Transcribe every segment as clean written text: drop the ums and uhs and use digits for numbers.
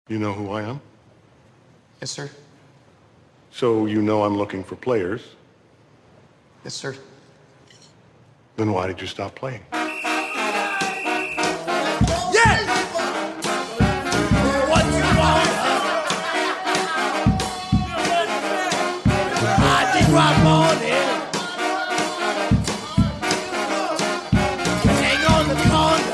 You know who I am? Yes, sir. So you know I'm looking for players? Yes, sir. Then why did you stop playing? Yeah! What you want? I did rock morning. Hang on the corner.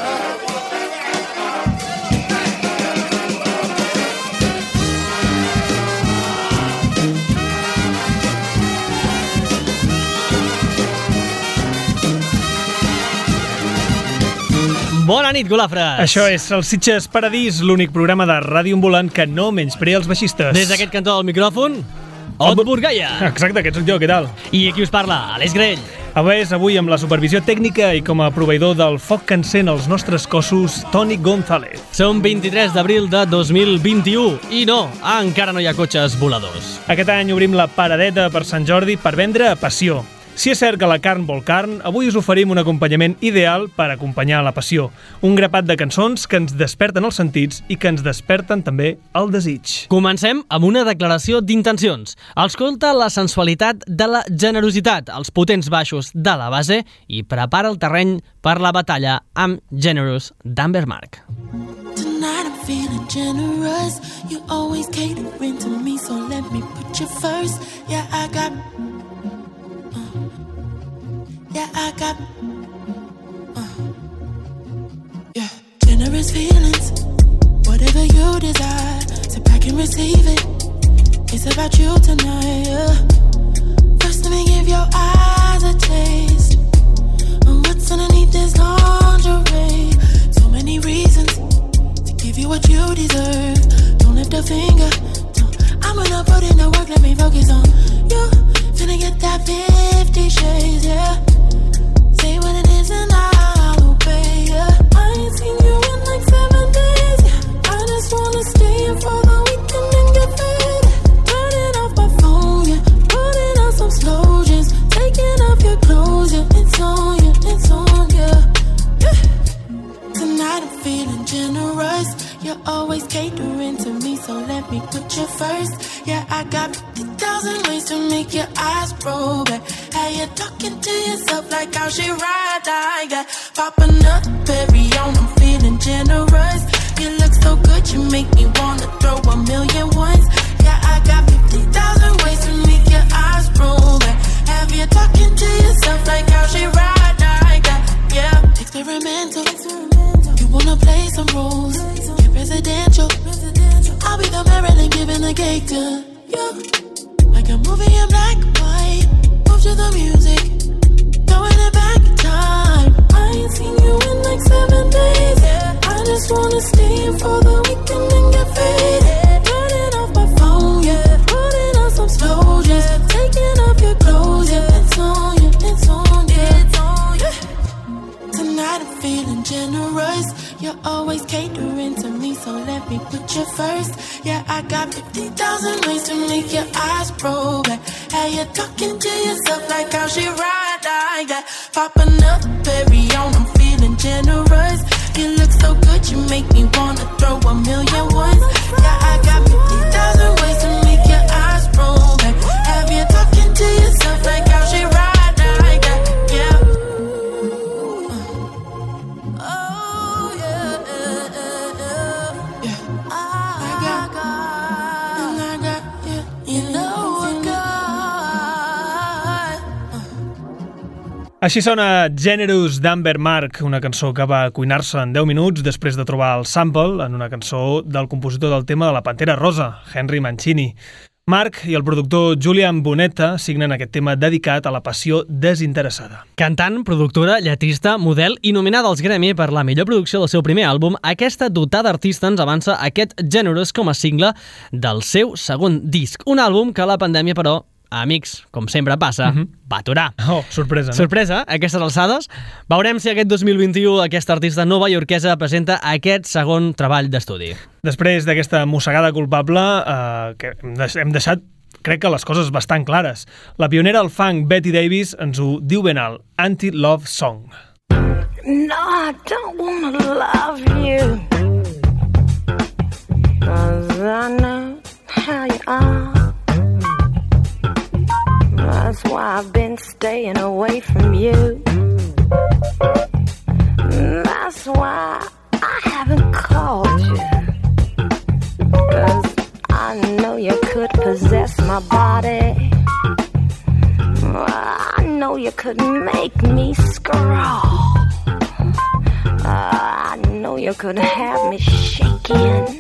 Bona nit, golafres! Això és el Sitges Paradís, l'únic programa de ràdio ambulant que no menysprea els baixistes. Des d'aquest cantó del micròfon, Ot Burgaia. Exacte, aquest soc jo, què tal? I aquí us parla, Aleix Grell. Avui amb la supervisió tècnica i com a proveïdor del foc que encén els nostres cossos, Toni González. Som 23 d'abril de 2021 i no, encara no hi ha cotxes voladors. Aquest any obrim la paradeta per Sant Jordi per vendre passió. Si és cert que la carn vol carn, avui us oferim un acompanyament ideal per acompanyar la passió. Un grapat de cançons que ens desperten els sentits i que ens desperten també el desig. Comencem amb una declaració d'intencions. Escolta la sensualitat de la generositat, els potents baixos de la base i prepara el terreny per la batalla amb Generous d'Amber Mark. Tonight I'm feeling generous. You always catering to me, so let me put you first. Yeah, I got generous feelings. Whatever you desire, sit back and receive it. It's about you tonight, yeah. First let me give your eyes a taste of what's underneath this lingerie. So many reasons to give you what you deserve. Don't lift a finger, I'm gonna put in the work, let me focus on you. Finna get that 50 shades, yeah. Say what it is and I'll obey, yeah. I ain't seen you in like 7 days, yeah. I just wanna stay here for the weekend and get faded. Turning off my phone, yeah. Putting on some slow jams. Taking off your clothes, yeah. It's on you, yeah. Tonight I'm feeling generous. You're always catering to me, so let me put you first. Yeah, I got 50,000 ways to make your eyes roll back. How you talking to yourself like how she ride like that. Popping up, berry on, I'm feeling generous. You look so good, you make me wanna throw a million ones. Yeah, I got 50,000 ways to make your eyes roll back. Have you talking to yourself like how she ride like that. Yeah, experimental. You wanna play some roles, get presidential. I'll be the Marilyn giving the cake to you. Like a movie in black and white. Move to the music, throwing it back in time. I ain't seen you in like 7 days, yeah. I just wanna stay here for the weekend and get faded. Turning off my phone, yeah. Putting on some slow jams. Taking off your clothes, yeah. It's on you, it's on you, it's on you. Tonight I'm feeling generous. You're always catering to me, so let me put you first. Yeah, I got 50,000 ways to make your eyes roll back. How you talking to yourself like how she ride like that. Popping up, berry on, I'm feeling generous. You look so good, you make me wanna throw a million ones. Yeah, I got 50,000 ways to make your eyes roll back. Have you talking to yourself like how she ride like that. Yeah. Així sona Generous d'Amber Mark, una cançó que va cuinar-se en 10 minuts després de trobar el sample en una cançó del compositor del tema de la Pantera Rosa, Henry Mancini. Mark i el productor Julian Bonetta signen aquest tema dedicat a la passió desinteressada. Cantant, productora, lletrista, model i nominada als Grammy per la millor producció del seu primer àlbum, aquesta dotada artista ens avança aquest Generous com a single del seu segon disc. Un àlbum que la pandèmia, però, amics, com sempre passa, va aturar. Oh, sorpresa, no? Sorpresa, aquestes alçades. Veurem si aquest 2021 aquesta artista novaiorquesa presenta aquest segon treball d'estudi. Després d'aquesta mossegada culpable, que hem deixat, crec que les coses bastant clares. La pionera del funk, Betty Davis, ens ho diu ben alt. Anti-Love Song. No, I don't wanna love you. 'Cause staying away from you. That's why I haven't called you. 'Cause I know you could possess my body. I know you could make me scrawl. I know you could have me shaking.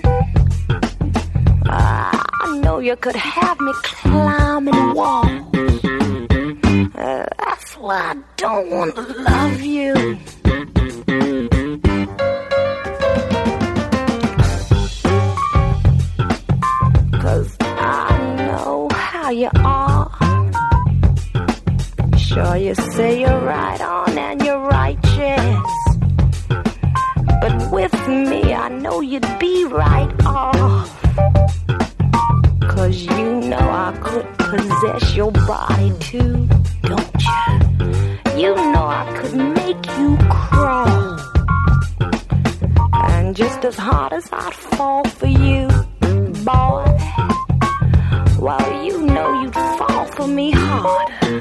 I know you could have me climbing walls. That's why I don't want to love you. How you are. Sure, you say you're right on and you're righteous, but with me I know you'd be right off. 'Cause you know I could possess your body too, don't you? You know I could make you crawl. And just as hard as I'd fall for you, boy, well, you know you'd fall for me harder.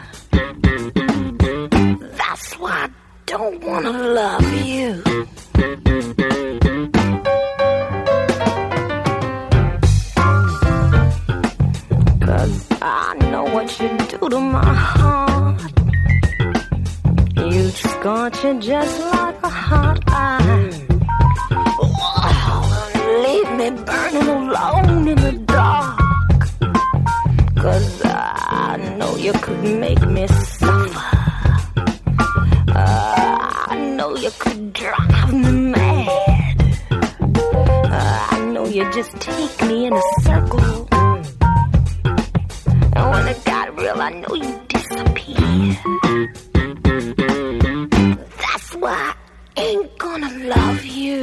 That's why I don't want to love you. Cause I know what you do to my heart. You scorch it just like a hot iron. Leave me burning alone in the dark. 'Cause I know you could make me suffer. I know you could drive me mad. I know you just take me in a circle. And when it got real, I know you disappear. That's why I ain't gonna love you.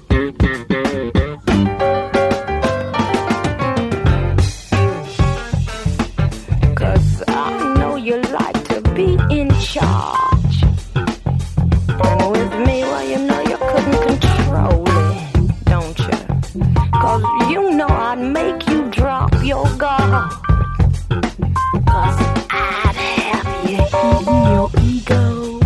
You like to be in charge. And with me, well, you know you couldn't control it, don't you? 'Cause you know I'd make you drop your guard. 'Cause I'd have you eating your ego.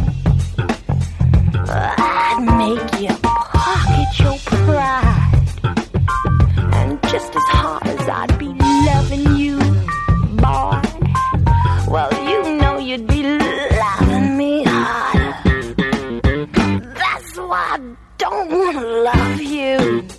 I'd make you pocket your pride. And just as hard as I'd be loving you, boy, well, you know you'd be loving me harder. That's why I don't want to love you.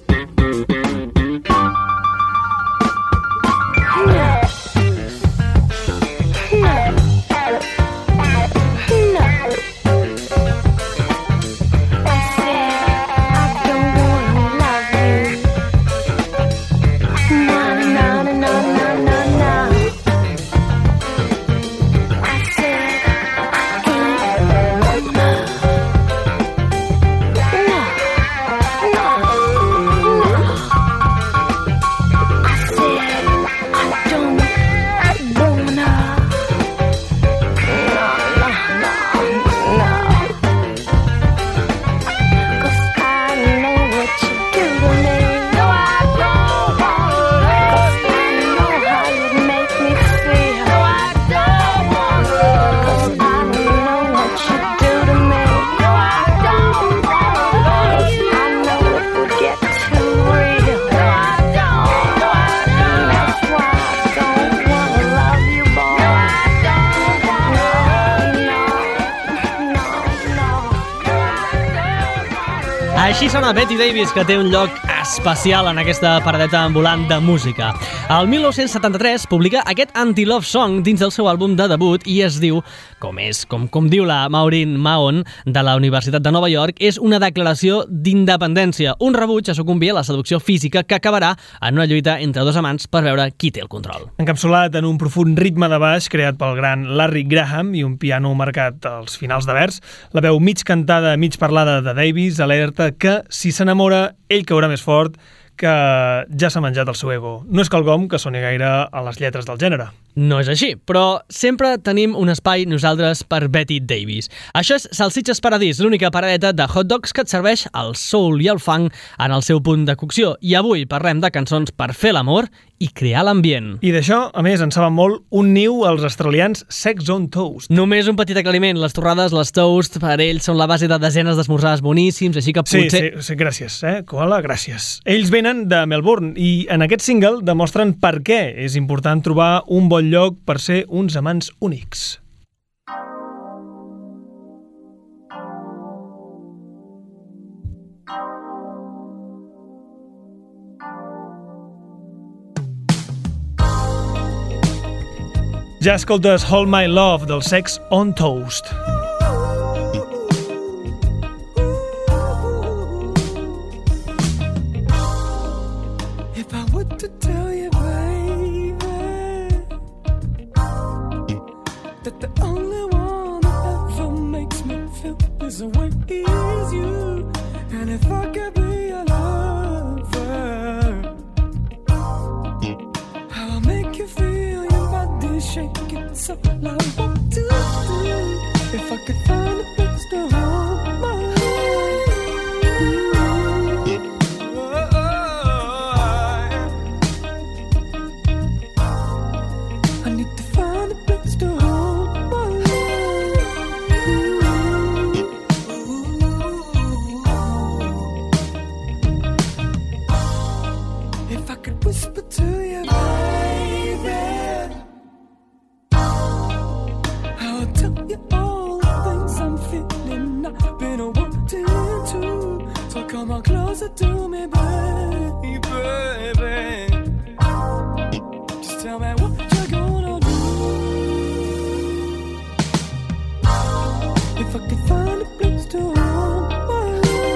Així sona Betty Davis, que té un lloc especial en aquesta paradeta ambulant de música. El 1973 publica aquest Anti-Love Song dins del seu àlbum de debut i es diu, com diu la Maureen Mahon de la Universitat de Nova York, és una declaració d'independència, un rebuig a sucumbir a la seducció física que acabarà en una lluita entre dos amants per veure qui té el control. Encapsulat en un profund ritme de baix creat pel gran Larry Graham i un piano marcat als finals de vers, la veu mig cantada, mig parlada de Davis alerta que, si s'enamora, ell caurà més fort, que ja s'ha menjat el seu ego. No és quelcom que soni gaire a les lletres del gènere. No és així, però sempre tenim un espai nosaltres per Betty Davis. Això és Salsitxes Paradís, l'única paradeta de hot dogs que et serveix el soul i el funk en el seu punt de cocció. I avui parlem de cançons per fer l'amor i crear l'ambient. I d'això, a més, en saben molt un niu als australians Sex on Toast. Només un petit aclariment, les torrades, les toast, per ells són la base de desenes d'esmorzars boníssims, així que potser... Sí, gràcies, Koala, gràcies. Ells venen de Melbourne i en aquest single demostren per què és important trobar un bon lloc per ser uns amants únics. Ja escoltes Hold My Love del Sex on Toast. If I were to tell you, baby, that the only one that ever makes me feel this way is you, and if I could be your lover, how I'll make you feel your body shaking so loud. What to do if I could find a place to hold my love? I need to find a place to hold my love. If I could whisper to you, baby, I'll tell you all the things I'm feeling. I've been wanting to, so come on closer to me, baby. Just tell me what you're gonna do. If I could find a place to hold my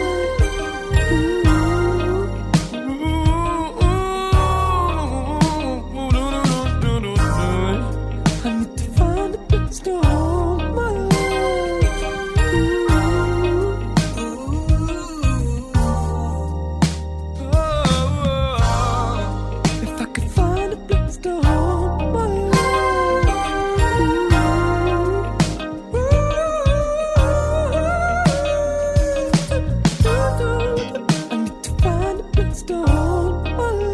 love, I need to find a place to hold my love. If I could find a place to hold my love, I need to find a place to hold my love.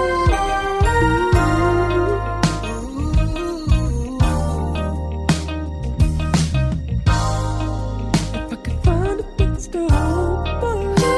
If I could find a place to hold my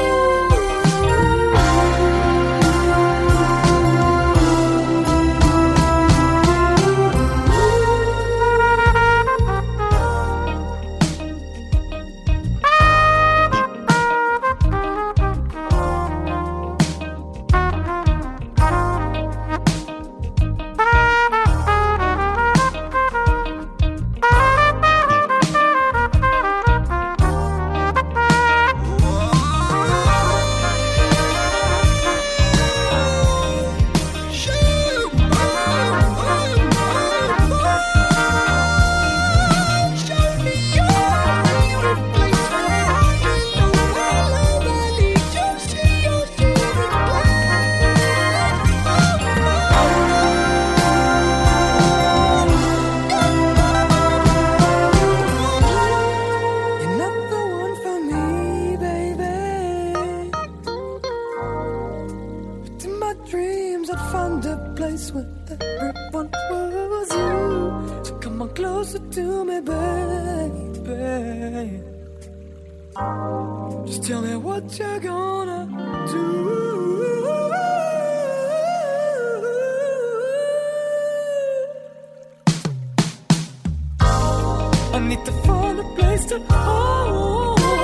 You're not the one for me, baby. But in my dreams I'd find a place where everyone was you. So come on closer to me, baby. Just tell me what you're gonna do. I need to find a place to hold my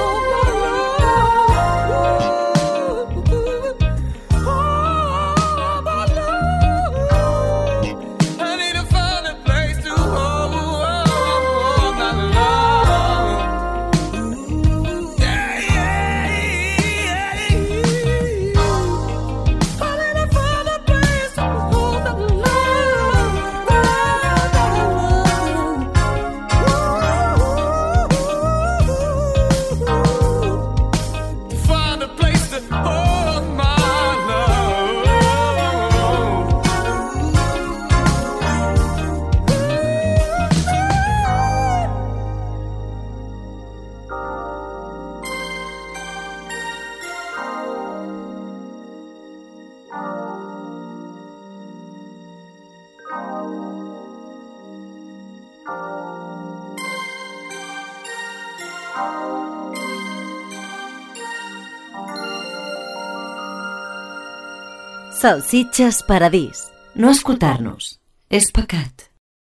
love. Hold my love. I need to find a place to hold my love. Yeah, yeah, yeah. I need to find a place to hold my love. Salsitxes Paradís. No escoltar-nos és pecat.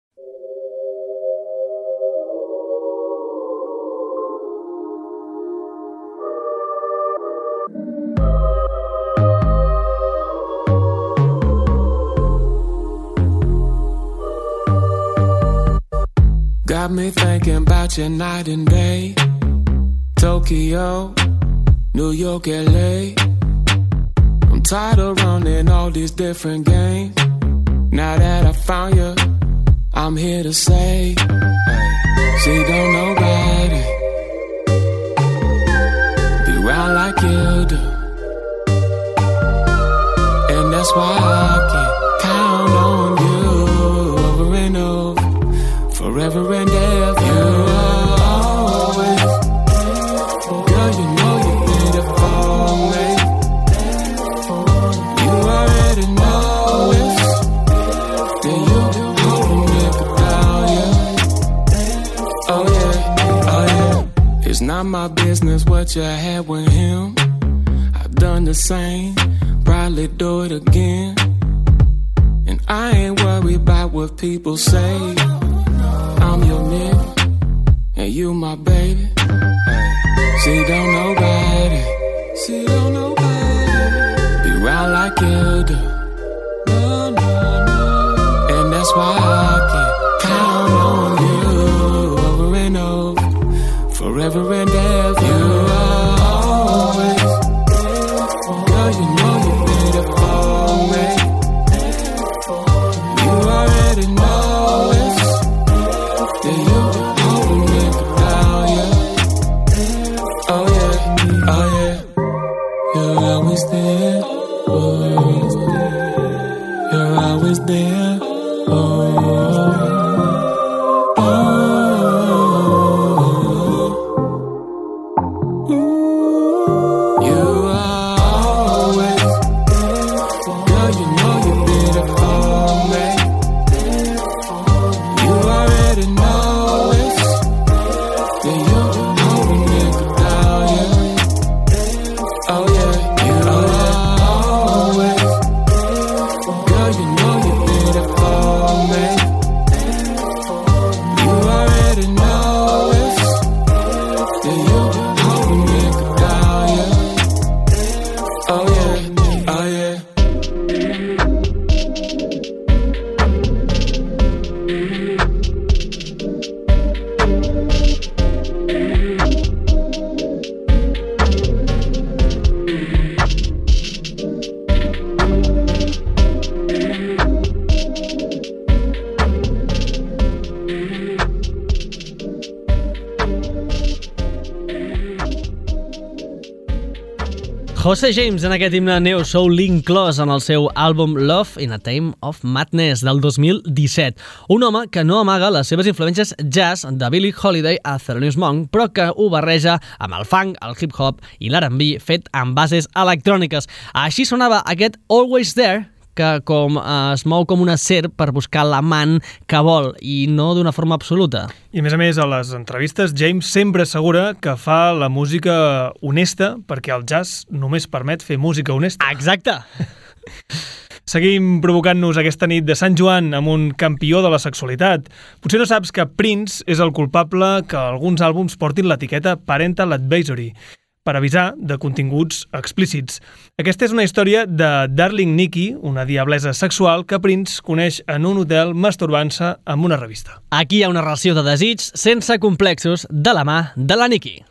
Got me thinking about you night and day. Tokyo, New York, LA. I'm tired of running all these different games. Now that I found you, I'm here to say, hey, see, don't nobody be around like you do. And that's why I can count on you over and over. Forever and ever, you are always. Girl, you know you're beautiful, mate. You already know this. Then you hold me down, yeah. Oh yeah, oh yeah. It's not my business what you had with him. I've done the same, probably do it again. And I ain't worried about what people say. I'm your nigga, and you my baby. Hey. See, don't nobody be around like you do. No, no, no. And that's why I can count on you over and over, forever and ever. You are always. Girl, you know you're beautiful, mate. You already know it. Yeah, you hold me down, yeah. Oh yeah, oh yeah. You're always there, oh. You're always there, oh. You are always. Girl, you know you're beautiful, mate. You already know it. Yeah, you hold me down, yeah. Oh yeah, you are always. Girl, you know you're beautiful, mate. You already know it. Yeah, you hold me down, yeah. Oh yeah, oh yeah. José James en aquest himne neo soul inclòs en el seu àlbum Love in a Time of Madness del 2017. Un home que no amaga les seves influències jazz de Billie Holiday a Thelonious Monk, però que ho barreja amb el funk, el hip-hop i l'R&B fet amb bases electròniques. Així sonava aquest Always There, que es mou com una serp per buscar l'amant que vol i no d'una forma absoluta. I a més, a les entrevistes, James sempre assegura que fa la música honesta perquè el jazz només permet fer música honesta. Exacte! Seguim provocant-nos aquesta nit de Sant Joan amb un campió de la sexualitat. Potser no saps que Prince és el culpable que alguns àlbums portin l'etiqueta Parental Advisory, per avisar de continguts explícits. Aquesta és una història de Darling Nikki, una diablesa sexual que Prince coneix en un hotel masturbant-se amb una revista. Aquí hi ha una relació de desig sense complexos de la mà de la Nikki.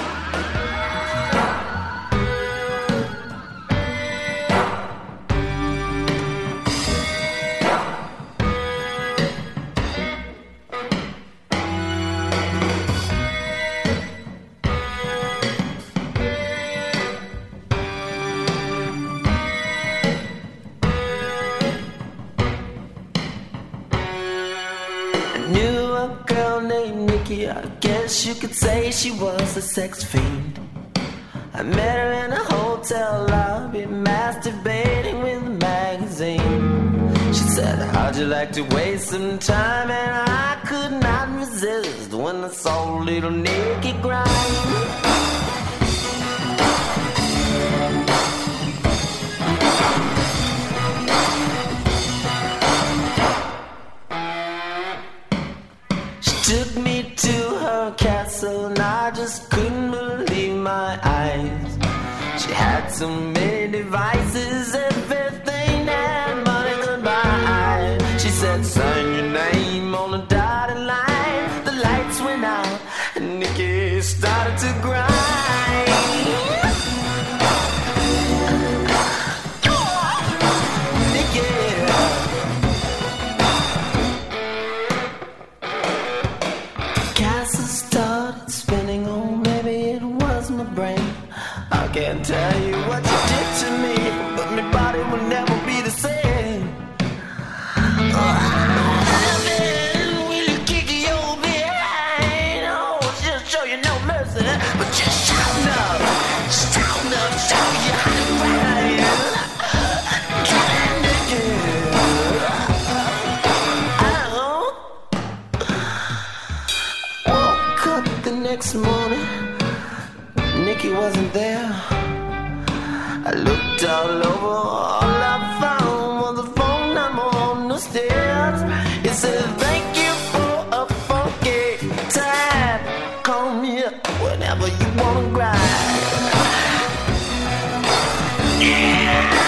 I guess you could say she was a sex fiend. I met her in a hotel lobby, masturbating with a magazine. She said, how'd you like to waste some time? And I could not resist when I saw little Nikki grind. next morning, Nikki wasn't there. I looked all over, all I found was a phone number on the stairs. It said, thank you for a funky time. Call me up whenever you wanna grind. Yeah.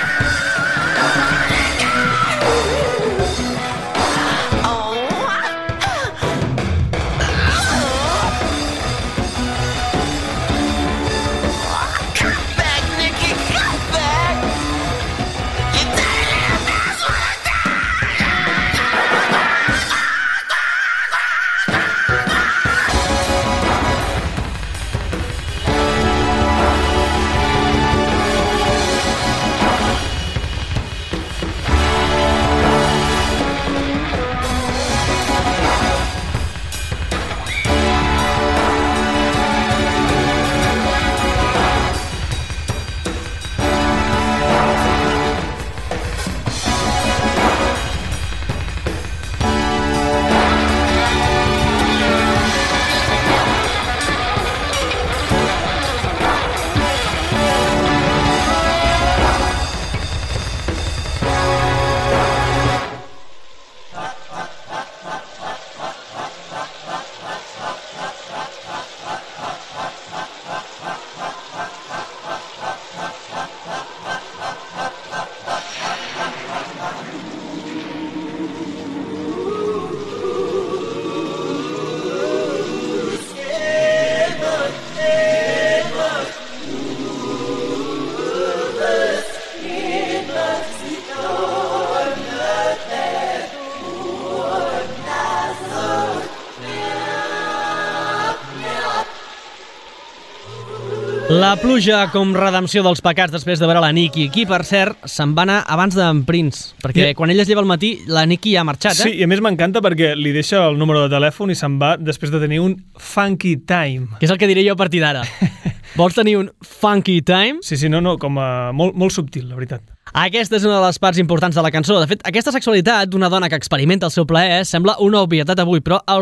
La pluja com redempció dels pecats després de veure la Nicki, qui, per cert, se'n va anar abans d'en Prince, perquè quan ell es lleva al matí, la Nicki ja ha marxat, Sí, i a més m'encanta perquè li deixa el número de telèfon i se'n va després de tenir un funky time. Que és el que diré jo a partir d'ara. Vols tenir un funky time? Sí, no, com a molt subtil, la veritat. Aquesta és una de les parts importants de la cançó. De fet, aquesta sexualitat d'una dona que experimenta el seu plaer sembla una obvietat avui, però el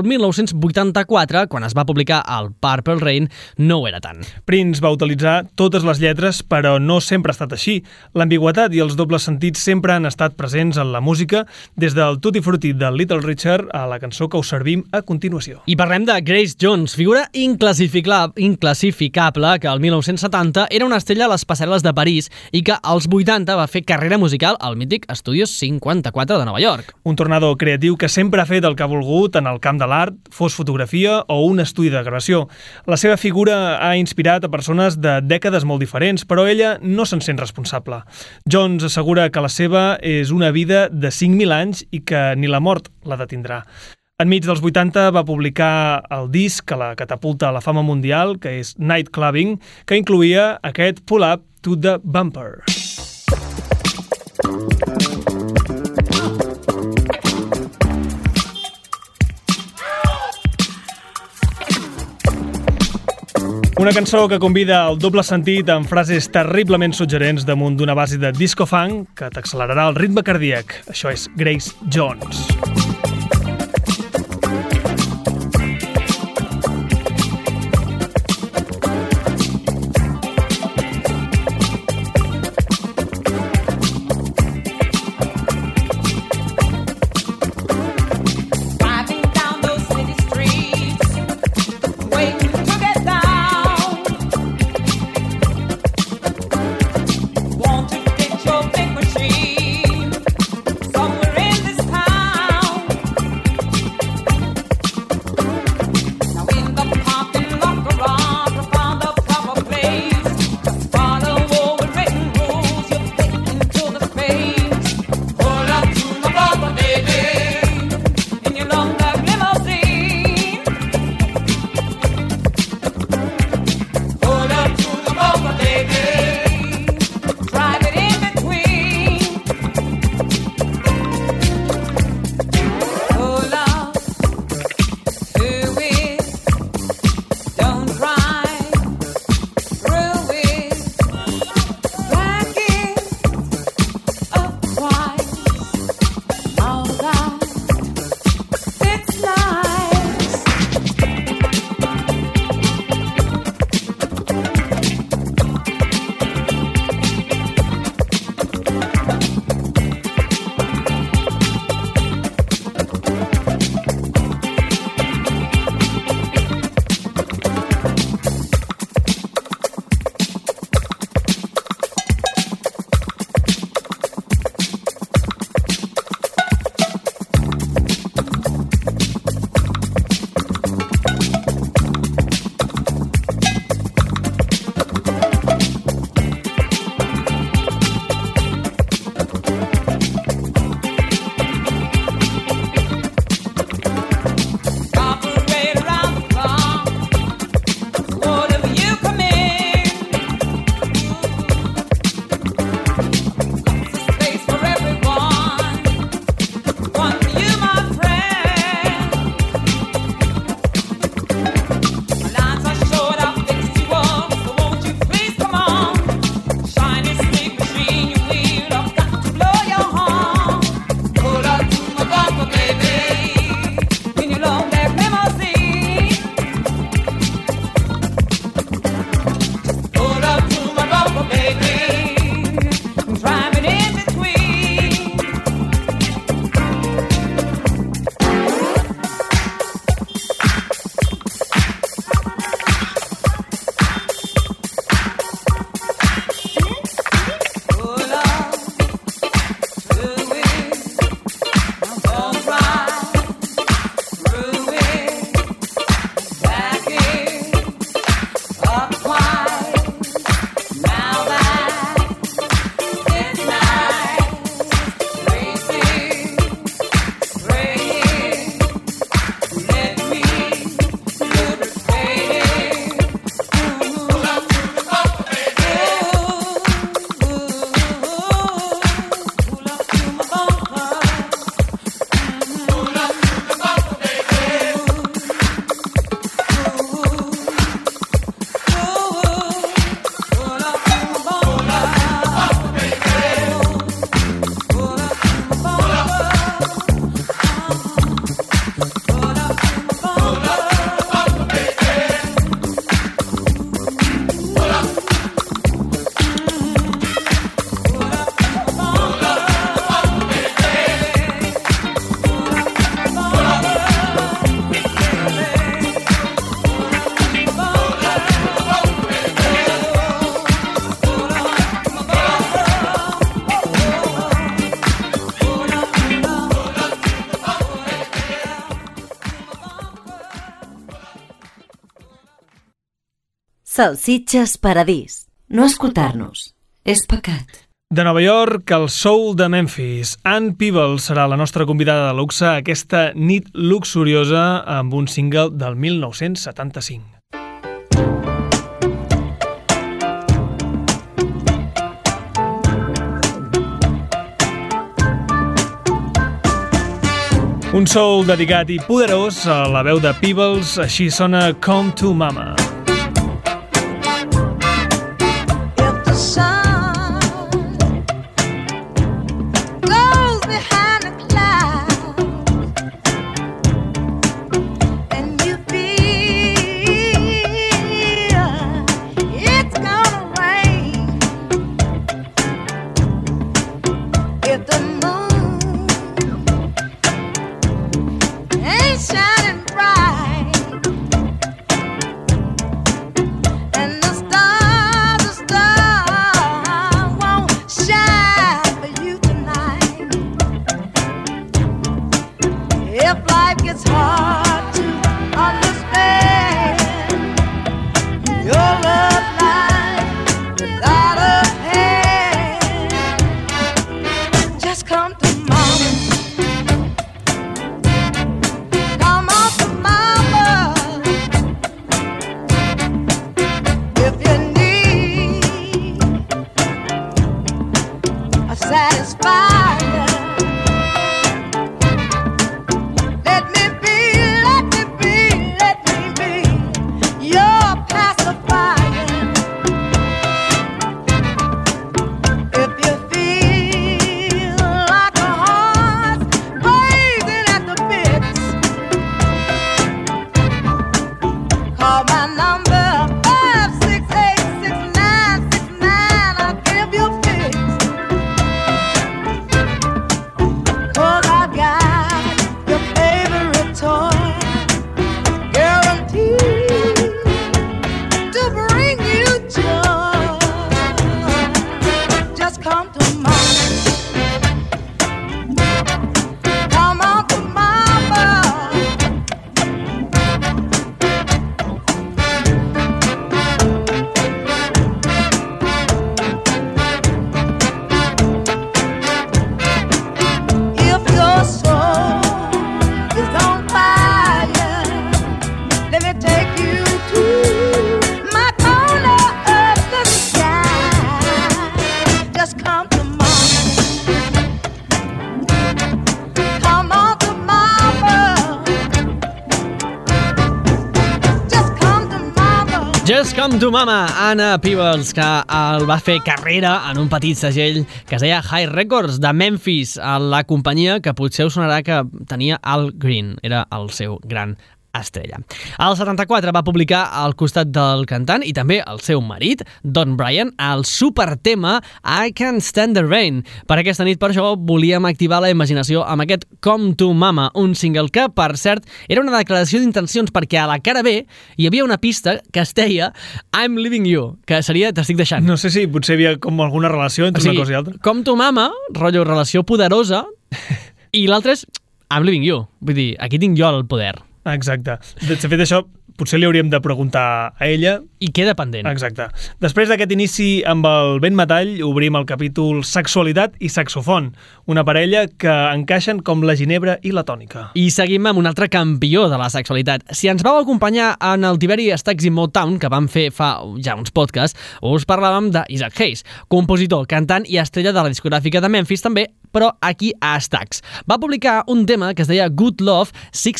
1984, quan es va publicar el Purple Rain, no ho era tant. Prince va utilitzar totes les lletres, però no sempre ha estat així. L'ambigüitat i els dobles sentits sempre han estat presents en la música, des del Tutti Frutti de Little Richard a la cançó que us servim a continuació. I parlem de Grace Jones, figura inclassificable que el 1970 era una estrella a les passarel·les de París i que als 80 va fer carrera musical al mític Studios 54 de Nova York. Un tornado creatiu que sempre ha fet el que ha volgut en el camp de l'art, fos fotografia o un estudi de gravació. La seva figura ha inspirat a persones de dècades molt diferents, però ella no se'n sent responsable. Jones assegura que la seva és una vida de 5.000 anys i que ni la mort la detindrà. Enmig dels 80 va publicar el disc que la catapulta a la fama mundial, que és Night Clubbing, que incloïa aquest Pull Up to the Bumper. Una cançó que convida al doble sentit amb frases terriblement suggerents damunt d'una base de disco funk que t'accelerarà el ritme cardíac. Això és Grace Jones. Somewhere in this town Salsitxes Paradís. No escoltar-nos és pecat. De Nova York, el soul de Memphis. Ann Peebles serà la nostra convidada de luxe aquesta nit luxuriosa amb un single del 1975. Un soul dedicat i poderós a la veu de Peebles, així sona Come to Mama. Just Come to Mama, Anna Peebles, que el va fer carrera en un petit segell que es deia High Records de Memphis, a la companyia que potser us sonarà que tenia Al Green, era el seu gran estrella. Al 74 va publicar al costat del cantant i també el seu marit, Don Bryan, el supertema I Can't Stand the Rain. Per aquesta nit, per això, volíem activar la imaginació amb aquest Come to Mama, un single que, per cert, era una declaració d'intencions perquè a la cara B hi havia una pista que es deia I'm Leaving You, que seria T'estic deixant. No sé si potser hi havia com alguna relació entre una cosa i altra. Come to Mama, rotllo relació poderosa, i l'altre és I'm Leaving You. Vull dir, aquí tinc jo el poder. Exacte. De fet, això potser li hauríem de preguntar a ella. I queda pendent. Exacte. Després d'aquest inici amb el vent metall, obrim el capítol Sexualitat i Saxofon, una parella que encaixen com la ginebra i la tònica. I seguim amb un altre campió de la sexualitat. Si ens vau acompanyar en el Tiberi Stax i Motown, que vam fer fa ja uns podcasts, us parlàvem d'Isaac Hayes, compositor, cantant i estrella de la discogràfica de Memphis també, però aquí a Stax. Va publicar un tema que es deia Good Love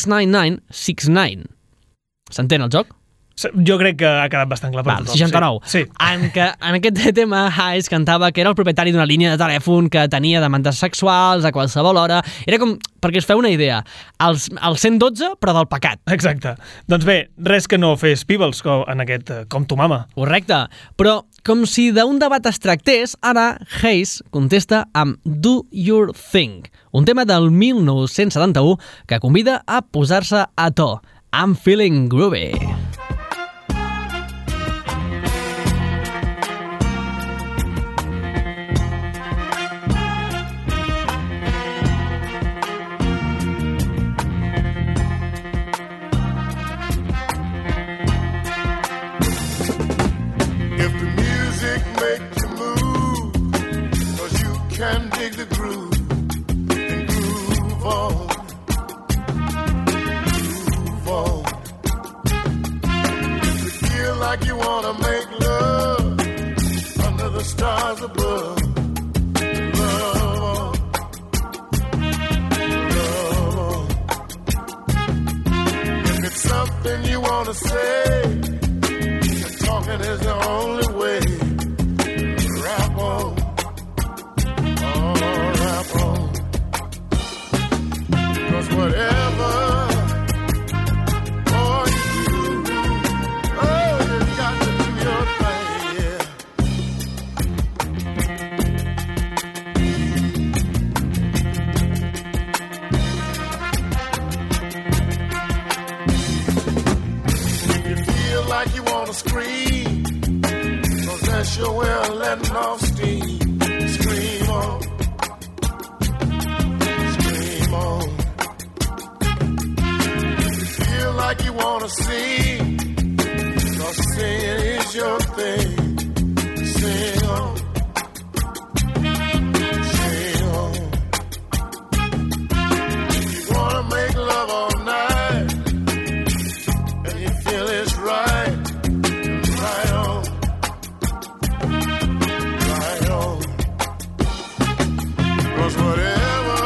69969. S'entén el joc? Jo crec que ha quedat bastant clar per tothom. 69. Sí. En aquest tema, Hayes cantava que era el propietari d'una línia de telèfon que tenia demandes sexuals a qualsevol hora. Era com, perquè us feu una idea, el 112, però del pecat. Exacte. Doncs bé, res que no fes Peebles en aquest Com tu mama. Correcte. Però, com si d'un debat es tractés, ara Hayes contesta amb Do Your Thing, un tema del 1971 que convida a posar-se a to. I'm Feeling Groovy. wanna say. And talking is the only way. Rap on. Oh, rap on. 'Cause whatever you do, oh, you got to do your thing, yeah. Like you wanna scream, 'cause that's your way of letting off steam. Scream on, scream on. You feel like you wanna sing, 'cause singing is your thing. Sing on, sing on. You wanna make love all night, and you feel it's right. Right on, right on. 'Cause whatever,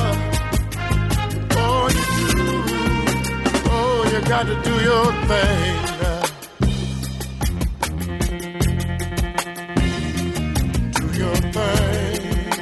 oh, you do, oh, you got to do your thing now. Do your thing.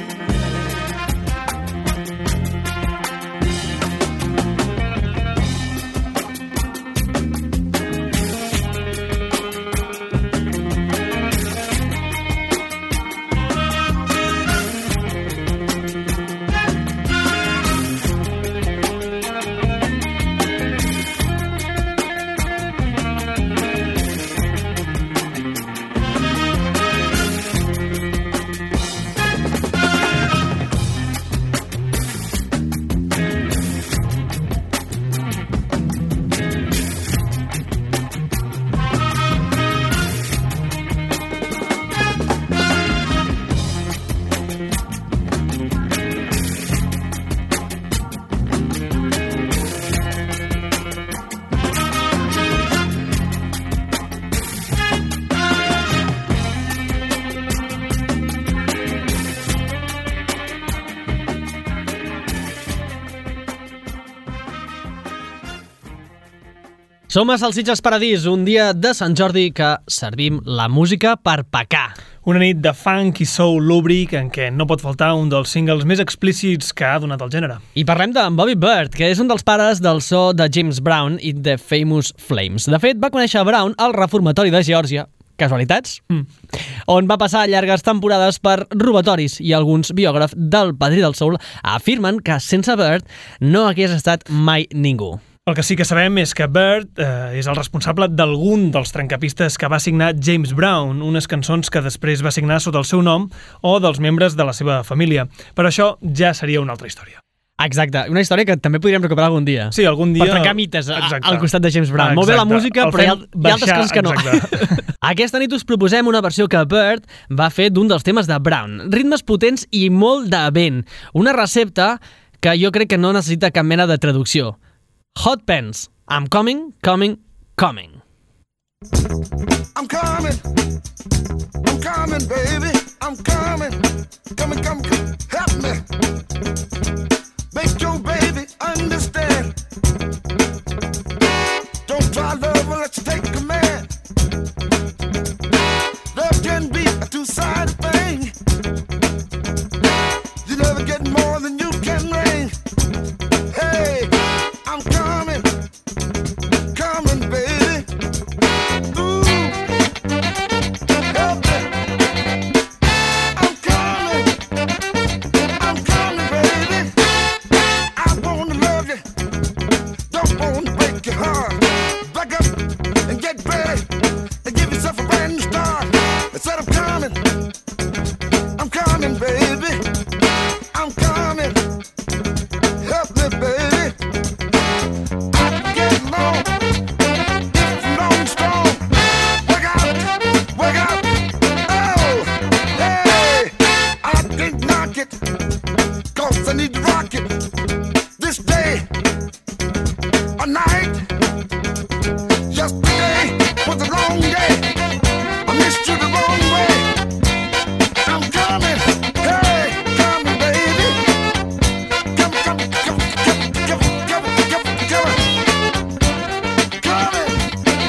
Som a Salsitxes Paradís, un dia de Sant Jordi que servim la música per pecar. Una nit de funk i soul lúbric en què no pot faltar un dels singles més explícits que ha donat el gènere. I parlem de Bobby Byrd, que és un dels pares del so de James Brown i The Famous Flames. De fet, va conèixer Brown al reformatori de Geòrgia. Casualitats? On va passar llargues temporades per robatoris i alguns biògrafs del padrí del soul afirmen que sense Byrd no hagués estat mai ningú. El que sí que sabem és que Byrd és el responsable d'algun dels trencapistes que va signar James Brown, unes cançons que després va signar sota el seu nom o dels membres de la seva família. Però això ja seria una altra història. Exacte, una història que també podríem recuperar algun dia. Sí, algun dia. Per trencar mites al costat de James Brown. Molt bé la música, però hi ha altres coses que no. Aquesta nit us proposem una versió que Byrd va fer d'un dels temes de Brown. Ritmes potents i molt de vent. Una recepta que jo crec que no necessita cap mena de traducció. Hot Pants. I'm coming, coming, coming. I'm coming. I'm coming, baby. I'm coming. Coming, coming, help me. Make your baby understand. Don't try love unless you take command. Love can be a two-sided thing. You never get more than you can bring. Hey, I'm coming, coming, baby. Ooh, help me. I'm coming, baby. I wanna love you, don't wanna break your heart. Back up and get ready and give yourself a brand new start. I said I'm coming, baby. I'm coming, help me, baby. I need to rock it this day or night. Yesterday was a long day. I missed you the wrong way. I'm coming, hey, coming, baby. Coming, coming, coming, coming, coming, coming, coming, coming.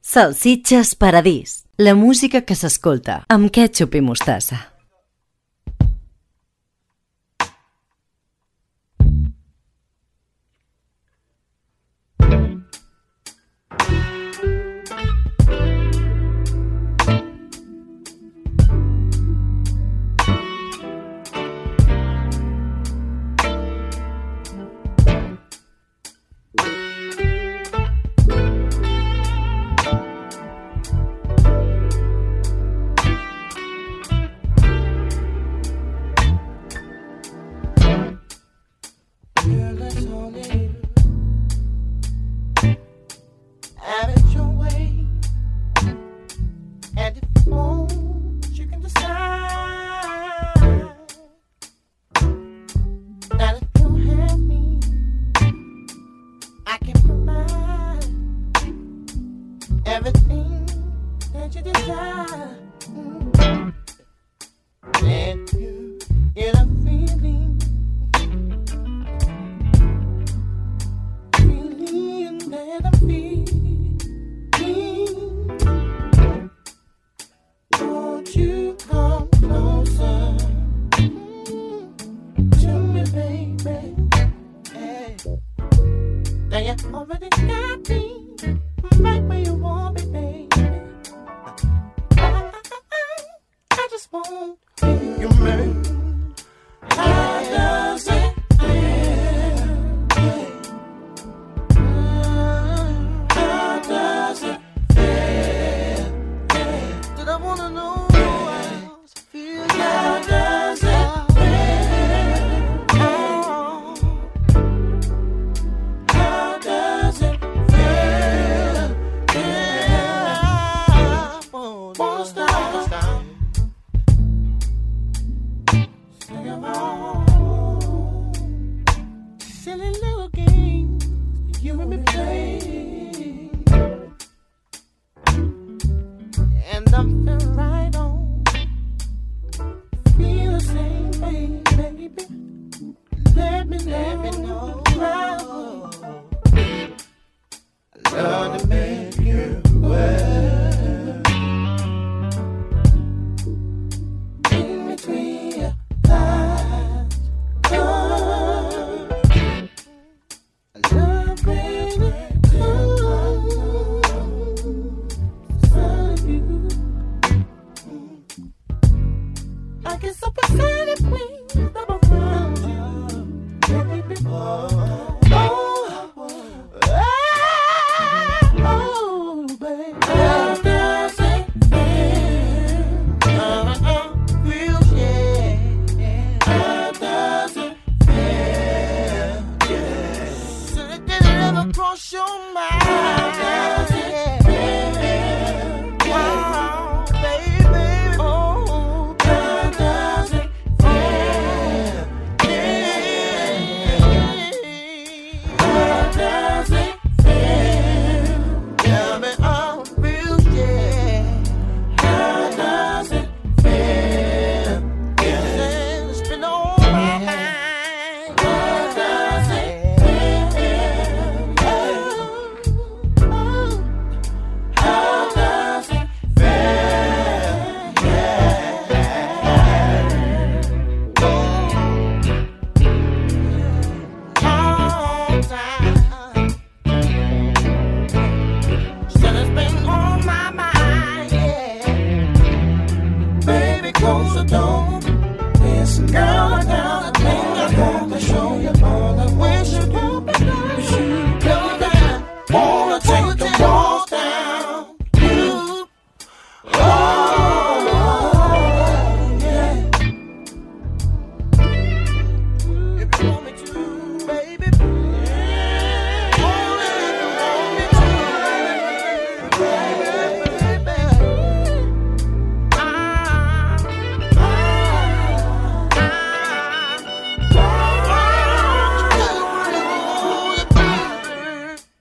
Salsitxes Paradís, la música que s'escolta amb quètxup i mostassa.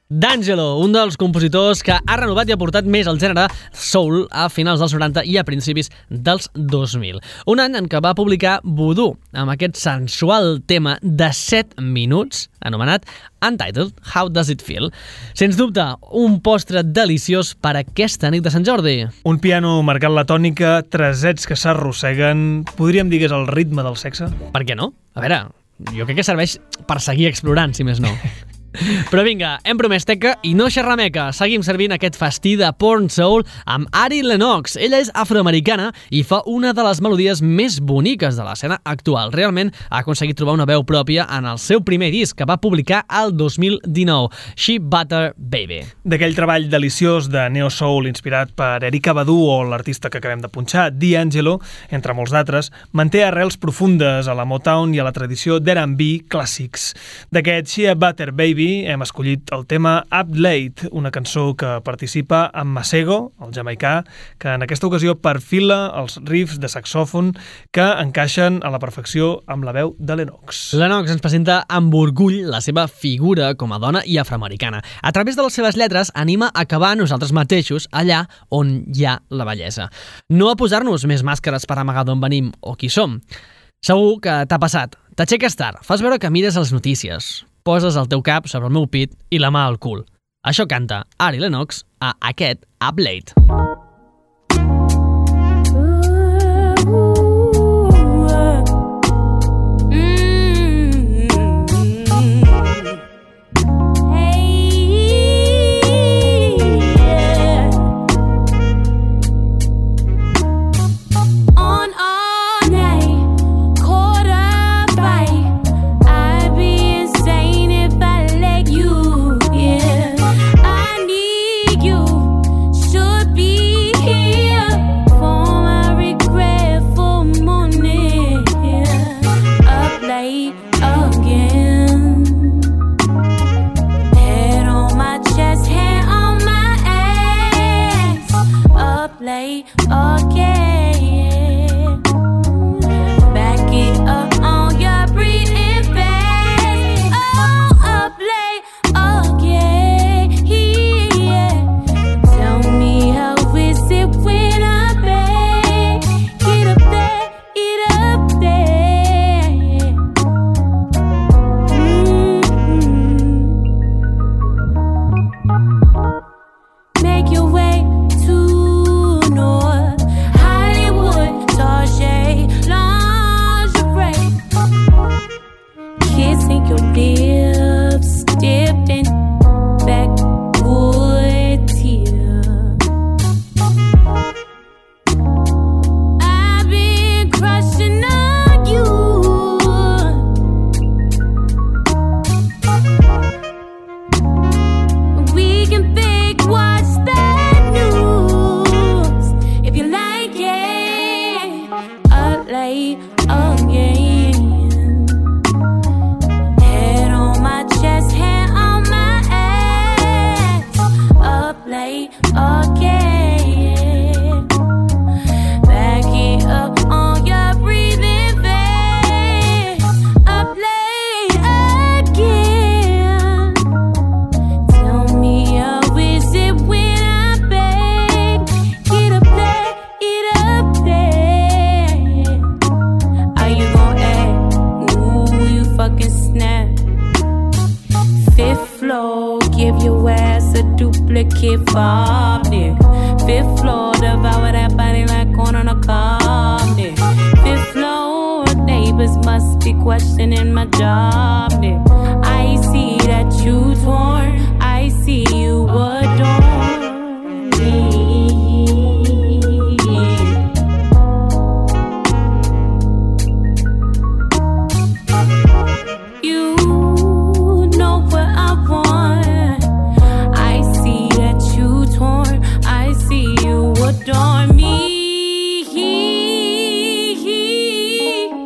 D'Angelo, un dels compositors que ha renovat i ha portat més el gènere soul a finals dels 90 i a principis dels 2000. Un any en què va publicar Voodoo, amb aquest sensual tema de 7 minuts, anomenat Untitled, How Does It Feel? Sens dubte, un postre deliciós per aquesta nit de Sant Jordi. Un piano marcant la tònica, tresets que s'arrosseguen... Podríem dir que és el ritme del sexe? Per què no? A veure, jo crec que serveix per seguir explorant, si més no. Però vinga, hem promès teca i no xerrameca. Seguim servint aquest festí de porn soul amb Ari Lennox. Ella és afroamericana i fa una de les melodies més boniques de l'escena actual. Realment ha aconseguit trobar una veu pròpia en el seu primer disc que va publicar el 2019, She Butter Baby. D'aquell treball deliciós de neo soul inspirat per Erykah Badu o l'artista que acabem de punxar, D'Angelo, entre molts d'altres, manté arrels profundes a la Motown i a la tradició d'R&B clàssics. D'aquest She Butter Baby hem escollit el tema Up Late, una cançó que participa amb Masego, el jamaicà, que en aquesta ocasió perfila els riffs de saxòfon que encaixen a la perfecció amb la veu de Lennox. Lennox ens presenta amb orgull la seva figura com a dona i afroamericana. A través de les seves lletres anima a acabar nosaltres mateixos allà on hi ha la bellesa. No a posar-nos més màscares per amagar d'on venim o qui som. Segur que t'ha passat. T'aixeques tard, fas veure que mires les notícies, poses el teu cap sobre el meu pit i la mà al cul. Això canta Ari Lennox a aquest Up Late.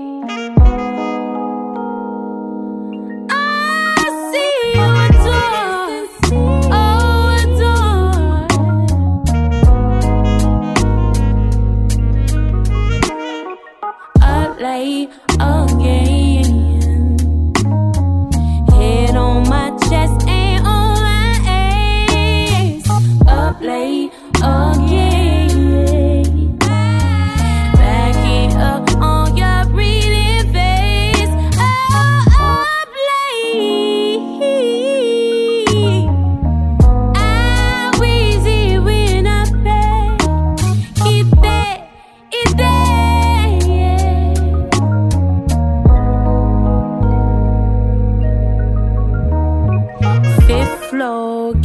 I see you adore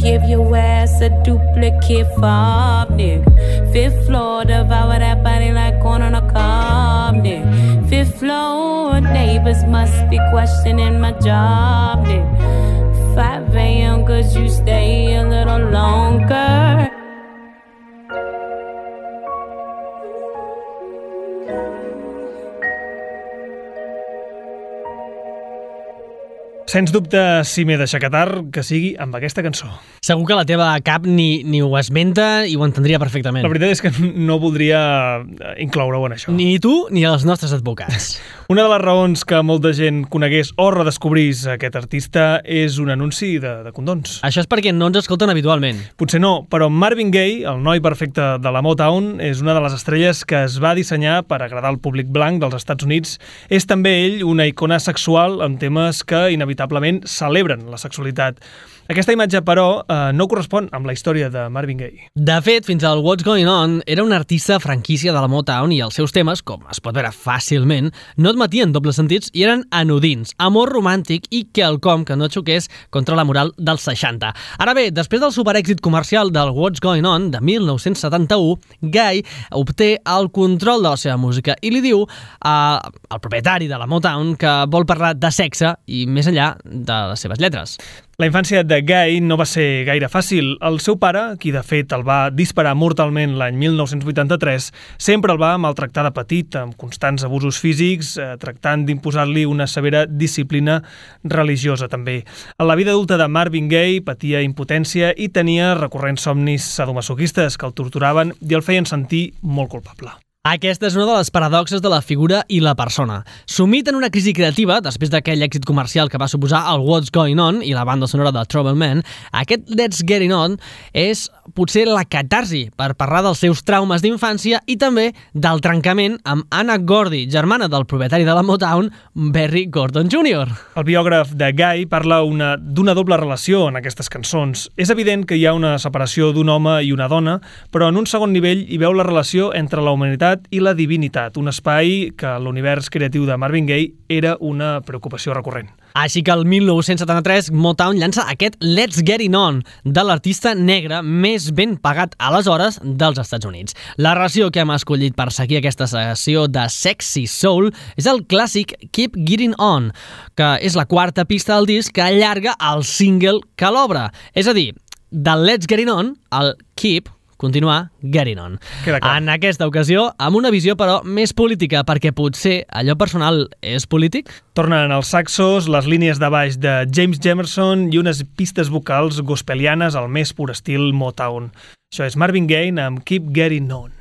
give your ass a duplicate fob, nigga. Fifth floor, devour that body like corn on a cob, nigga. Fifth floor, neighbors must be questioning my job, nigga. 5 a.m. cause you stay a little longer. Sens dubte, si m'he d'aixacatar, que sigui amb aquesta cançó. Segur que la teva cap ni ho esmenta i ho entendria perfectament. La veritat és que no voldria incloure-ho en això. Ni tu ni els nostres advocats. Una de les raons que molta gent conegués o redescobrís aquest artista és un anunci de condons. Això és perquè no ens escolten habitualment. Potser no, però Marvin Gaye, el noi perfecte de la Motown, és una de les estrelles que es va dissenyar per agradar al públic blanc dels Estats Units. És també ell una icona sexual amb temes que inevitablement celebren la sexualitat. Aquesta imatge, però, no correspon amb la història de Marvin Gaye. De fet, fins al What's Going On, era un artista franquícia de la Motown i els seus temes, com es pot veure fàcilment, no admetien dobles sentits i eren anodins, amor romàntic i quelcom que no xoqués contra la moral dels 60. Ara bé, després del superèxit comercial del What's Going On de 1971, Gaye obté el control de la seva música i li diu al propietari de la Motown que vol parlar de sexe i més enllà de les seves lletres. La infància de Gaye no va ser gaire fàcil. El seu pare, qui de fet el va disparar mortalment l'any 1983, sempre el va maltractar de petit, amb constants abusos físics, tractant d'imposar-li una severa disciplina religiosa també. A la vida adulta de Marvin Gaye patia impotència i tenia recurrents somnis sadomasoquistes que el torturaven i el feien sentir molt culpable. Aquesta és una de les paradoxes de la figura i la persona. Sumit en una crisi creativa, després d'aquell èxit comercial que va suposar el What's Going On i la banda sonora de Trouble Man, aquest Let's Get It On és potser la catarsi per parlar dels seus traumes d'infància i també del trencament amb Anna Gordy, germana del propietari de la Motown, Berry Gordy Jr. El biògraf de Gaye parla d'una doble relació en aquestes cançons. És evident que hi ha una separació d'un home i una dona, però en un segon nivell hi veu la relació entre la humanitat i la divinitat, un espai que l'univers creatiu de Marvin Gaye era una preocupació recurrent. Així que el 1973 Motown llança aquest Let's Get It On de l'artista negre més ben pagat aleshores dels Estats Units. La ració que hem escollit per seguir aquesta sessió de Sexy Soul és el clàssic Keep Getting On, que és la quarta pista del disc que allarga el single que l'obre. És a dir, del Let's Get It On al Keep continuar Getting On. En aquesta ocasió, amb una visió, però, més política, perquè potser allò personal és polític? Tornen els saxos, les línies de baix de James Jamerson i unes pistes vocals gospelianes al més pur estil Motown. Això és Marvin Gaye amb Keep Getting On.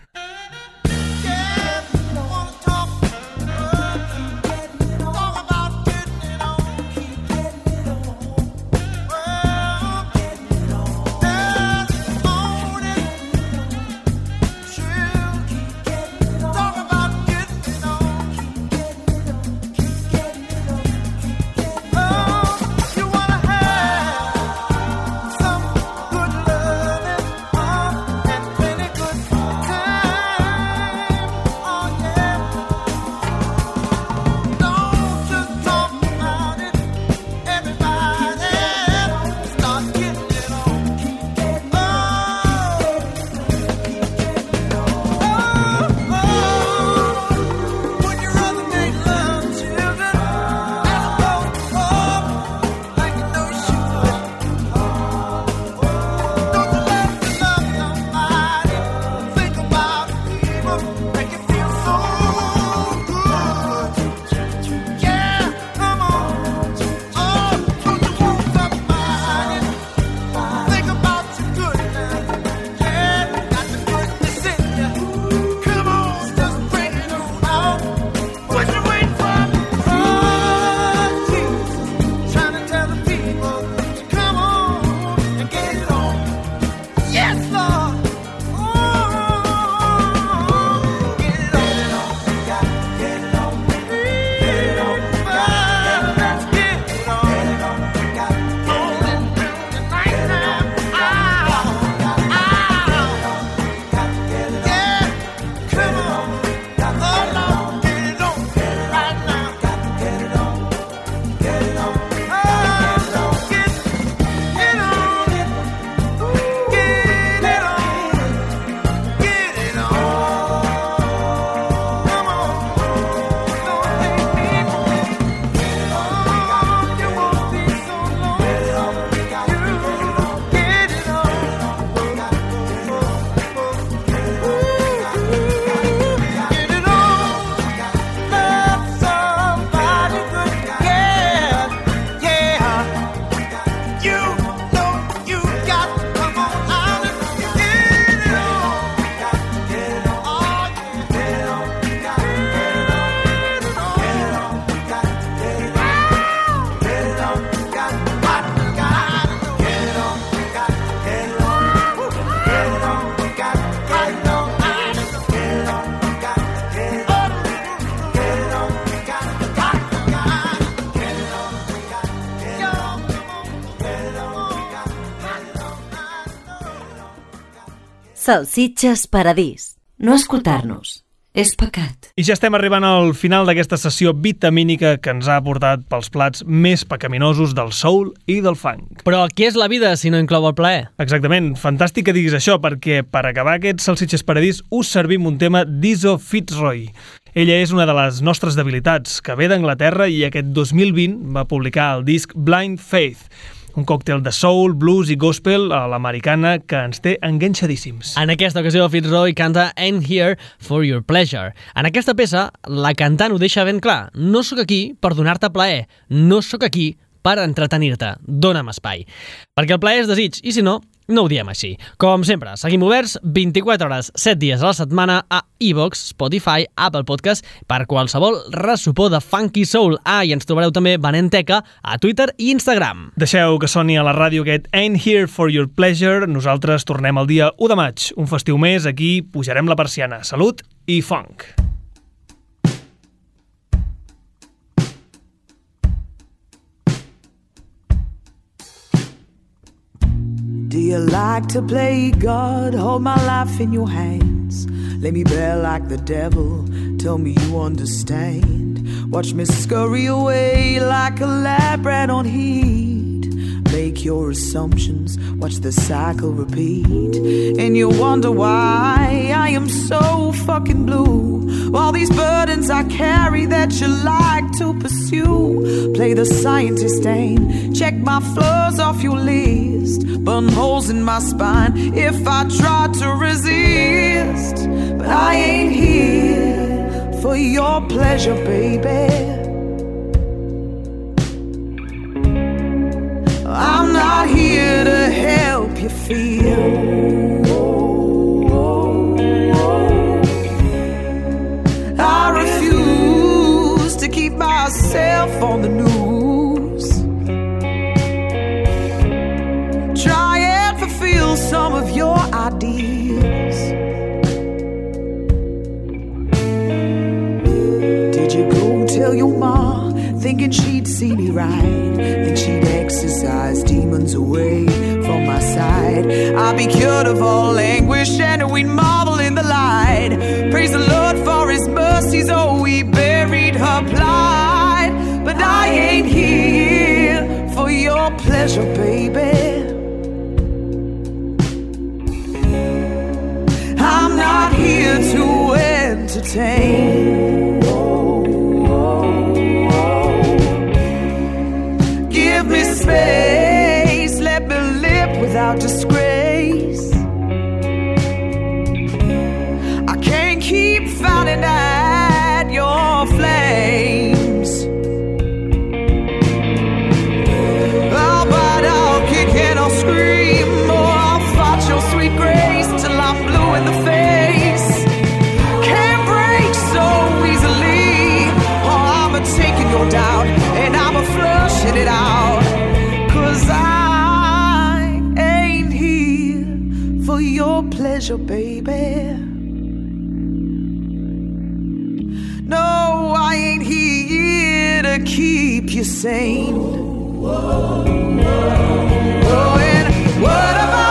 Time Salsitxes Paradís. No escoltar-nos és pecat. I ja estem arribant al final d'aquesta sessió vitamínica que ens ha portat pels plats més pecaminosos del soul i del funk. Però què és la vida si no inclou el plaer? Exactament, fantàstic que diguis això, perquè per acabar aquest Salsitxes Paradís us servim un tema d'Izzo Fitzroy. Ella és una de les nostres debilitats, que ve d'Anglaterra i aquest 2020 va publicar el disc Blind Faith, un còctel de soul, blues i gospel a l'americana que ens té enganxadíssims. En aquesta ocasió, Fitzroy canta Ain't Here for Your Pleasure. En aquesta peça, la cantant ho deixa ben clar. No sóc aquí per donar-te plaer. No sóc aquí per entretenir-te. Dóna'm espai. Perquè el plaer és desig, i si no, no ho diem així. Com sempre, seguim oberts 24 hores, 7 dies a la setmana a iVoox, Spotify, Apple Podcast, per qualsevol ressupor de funky soul. I ens trobareu també venent teca a Twitter i Instagram. Deixeu que soni a la ràdio aquest Ain't Here for Your Pleasure. Nosaltres tornem el dia 1 de maig. Un festiu més, aquí pujarem la persiana. Salut i funk. Do you like to play God? Hold my life in your hands. Let me bear like the devil. Tell me you understand. Watch me scurry away like a lab rat on heat. Make your assumptions. Watch the cycle repeat. And you wonder why I am so fucking blue. All these burdens I carry that you like to pursue. Play the scientist and check my flaws off your list. Burn holes in my spine if I try to resist. But I ain't here for your pleasure, baby. I'm not here to help you feel. I refuse to keep myself on the news. Try and fulfill some of your ideas. Did you go tell your ma, thinking she'd see me right? Think she'd exorcise demons away from my side? I'd be cured of all anguish and we'd marvel in the light. Praise the Lord for his mercies, oh, we buried her plight. But I ain't here for your pleasure, baby. I'm not here to entertain. Give me space, let me live without disgrace. I can't keep fouling at your flames. Oh, but I'll kick and I'll scream, or I'll fight your sweet grace till I'm blue in the face. Can't break so easily, or I'm taking your doubt and I'm flushing it out. 'Cause I ain't here for your pleasure, baby. No, I ain't here to keep you sane. Oh, and what about